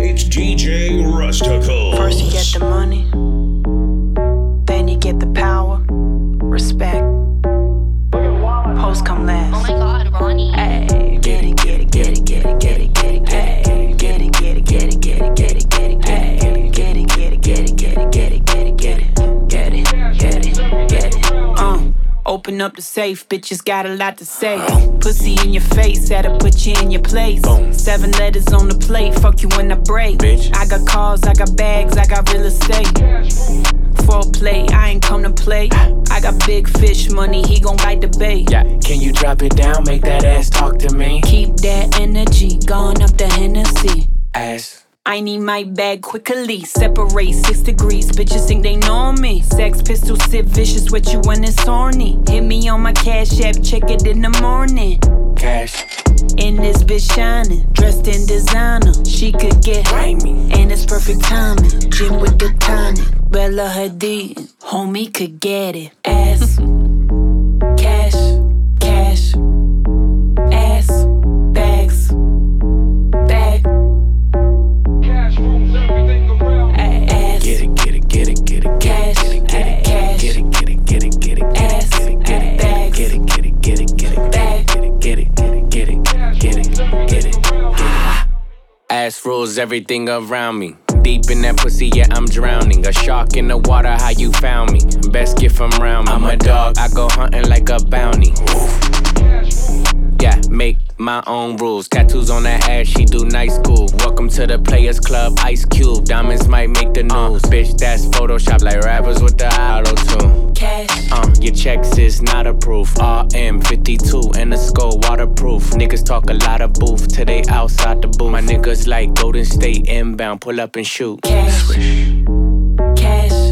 It's DJ Rustical. First you get the money, then you get the power, respect. Post come last. Oh my god, Ronnie. Ay, get it, get it, get it, get it, get it, get it, ay, get it, get it, get it, get it, get it, get it, ay, get it, get it, get it, get it, get it, get it, get it, get it, get it, get it. Open up the safe, bitches got a lot to say. Pussy in your face, had to put you in your place. 7 letters on the plate, fuck you when I break. Bitch. I got cars, I got bags, I got real estate. Foreplay, I ain't come to play. I got big fish money, he gon' bite the bait. Yeah, can you drop it down, make that ass talk to me? Keep that energy, going up the Hennessy. Ass. I need my bag quickly, separate 6 degrees, bitches think they know me. Sex pistol, sit vicious with you when it's horny. Hit me on my cash app, check it in the morning. Cash. In this bitch shining, dressed in designer. She could get grimy, and it's perfect timing. Gym with the tonic, Bella Hadid, homie could get it. Ass, cash, cash, ass, bags, bag. Ass, get it, get it, get it, get it, cash, get it, get it, cash, get it, get it, get it, get it, ass, get it, get it, bags, get it, get it, get it, get it, bag. get it, get it, get it, get it, get it, get it, get it. Ass rules everything around me. Deep in that pussy, yeah, I'm drowning. A shark in the water, how you found me? Best gift from round me. I'm a dog, I go hunting like a bounty. Yeah, make my own rules. Tattoos on that ass, she do night school. Welcome to the Players Club, Ice Cube. Diamonds might make the news. Bitch, that's Photoshop like rappers with the auto-tune. Cash. Your checks is not approved. RM52 and the skull waterproof. Niggas talk a lot of booth till they outside the booth. My niggas like Golden State inbound, pull up and shoot. Cash, cash,